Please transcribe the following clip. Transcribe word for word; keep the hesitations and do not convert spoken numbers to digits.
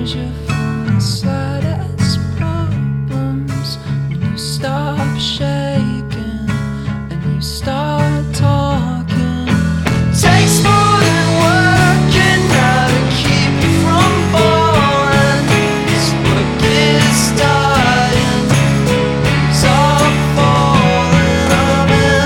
change you from the slightest problems when you stop shaking and you stop